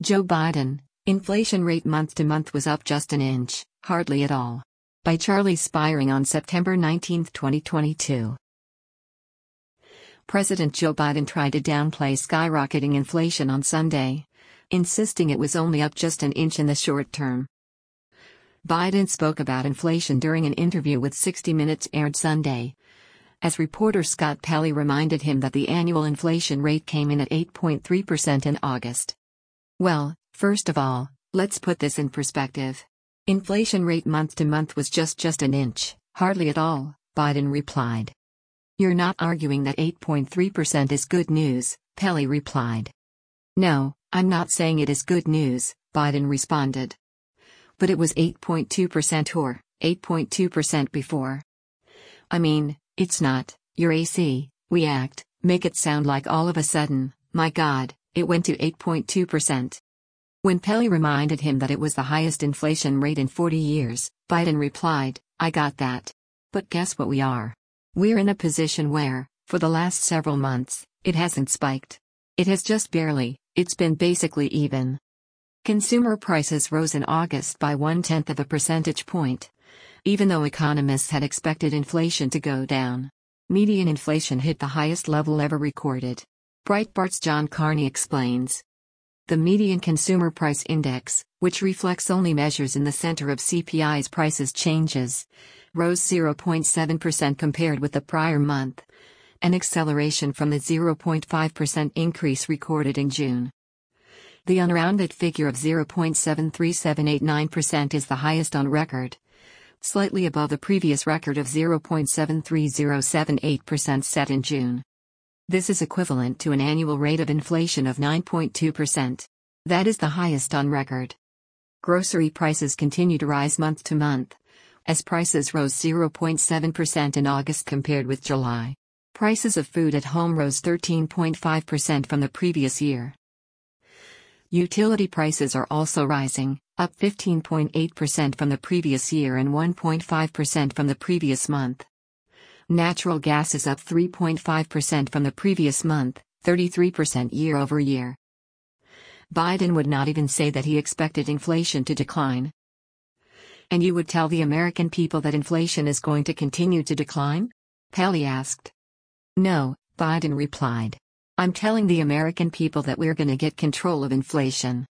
Joe Biden, inflation rate month to month was up just an inch, hardly at all. By Charlie Spiring on September 19, 2022. President Joe Biden tried to downplay skyrocketing inflation on Sunday, insisting it was only up just an inch in the short term. Biden spoke about inflation during an interview with 60 Minutes aired Sunday, as reporter Scott Pelley reminded him that the annual inflation rate came in at 8.3% in August. Well, first of all, let's put this in perspective. Inflation rate month to month was just an inch, hardly at all, Biden replied. You're not arguing that 8.3% is good news, Pelley replied. No, I'm not saying it is good news, Biden responded. But it was 8.2% or 8.2% before. I mean, it's not, your AC, make it sound like all of a sudden, my God, it went to 8.2%. When Pelley reminded him that it was the highest inflation rate in 40 years, Biden replied, I got that. But guess what we are? We're in a position where, for the last several months, it hasn't spiked. It has just barely, it's been basically even. Consumer prices rose in August by 0.1 of a percentage point, even though economists had expected inflation to go down. Median inflation hit the highest level ever recorded. Breitbart's John Carney explains. The median consumer price index, which reflects only measures in the center of CPI's prices changes, rose 0.7% compared with the prior month, an acceleration from the 0.5% increase recorded in June. The unrounded figure of 0.73789% is the highest on record, slightly above the previous record of 0.730778% set in June. This is equivalent to an annual rate of inflation of 9.2%. That is the highest on record. Grocery prices continue to rise month to month, as prices rose 0.7% in August compared with July. Prices of food at home rose 13.5% from the previous year. Utility prices are also rising, up 15.8% from the previous year and 1.5% from the previous month. Natural gas is up 3.5% from the previous month, 33% year over year. Biden would not even say that he expected inflation to decline. And you would tell the American people that inflation is going to continue to decline? Pelley asked. No, Biden replied. I'm telling the American people that we're going to get control of inflation.